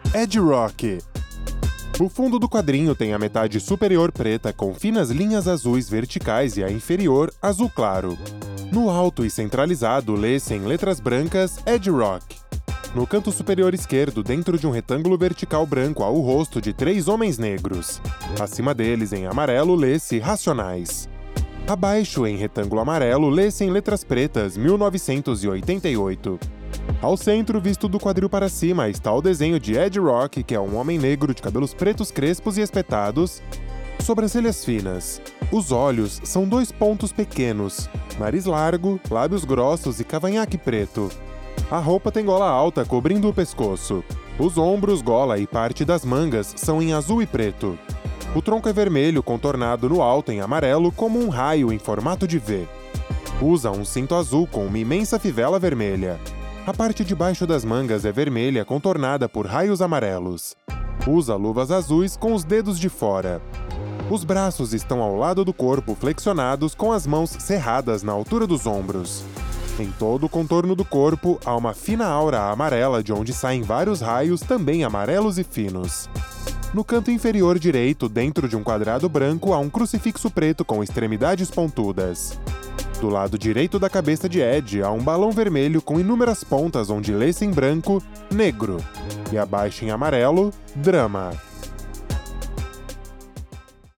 Ed Rock. O fundo do quadrinho tem a metade superior preta com finas linhas azuis verticais e a inferior azul claro. No alto e centralizado lê-se em letras brancas Ed Rock. No canto superior esquerdo, dentro de um retângulo vertical branco, há o rosto de 3 homens negros. Acima deles, em amarelo, lê-se Racionais. Abaixo, em retângulo amarelo, lê-se em letras pretas 1988. Ao centro, visto do quadril para cima, está o desenho de Ed Rock, que é um homem negro de cabelos pretos crespos e espetados, sobrancelhas finas. Os olhos são 2 pontos pequenos, nariz largo, lábios grossos e cavanhaque preto. A roupa tem gola alta cobrindo o pescoço. Os ombros, gola e parte das mangas são em azul e preto. O tronco é vermelho contornado no alto em amarelo como um raio em formato de V. Usa um cinto azul com uma imensa fivela vermelha. A parte de baixo das mangas é vermelha contornada por raios amarelos. Usa luvas azuis com os dedos de fora. Os braços estão ao lado do corpo flexionados com as mãos cerradas na altura dos ombros. Em todo o contorno do corpo, há uma fina aura amarela de onde saem vários raios também amarelos e finos. No canto inferior direito, dentro de um quadrado branco, há um crucifixo preto com extremidades pontudas. Do lado direito da cabeça de Ed, há um balão vermelho com inúmeras pontas onde lê-se em branco, negro, e abaixo em amarelo, drama.